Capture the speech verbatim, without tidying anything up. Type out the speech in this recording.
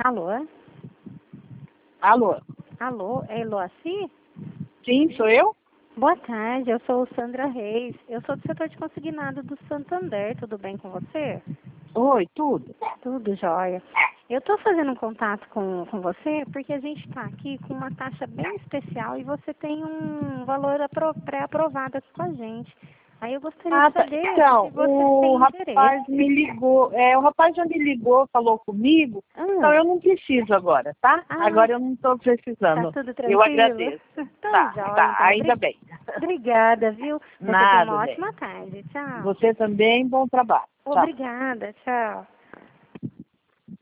Alô? Alô? Alô, é Eloaci? Sim, sou eu? Boa tarde, eu sou Sandra Reis. Eu sou do setor de consignado do Santander. Tudo bem com você? Oi, tudo? Tudo jóia. Eu estou fazendo um contato com, com você porque a gente está aqui com uma taxa bem especial e você tem um valor apro- pré-aprovado aqui com a gente. Aí eu gostaria Ah, de tá. saber Então, se você tem o rapaz interesse. me ligou, é, o rapaz já me ligou, falou comigo, então Ah, eu não preciso agora, tá? ah, Agora eu não estou tá precisando. tudo Eu tranquilo? agradeço. Tá Tá, jóia, tá, então. ainda Obri- bem. Obrigada, viu? Você tenha uma Nada, bem. ótima tarde. Tchau. Você também, bom trabalho. Tchau. Obrigada, tchau.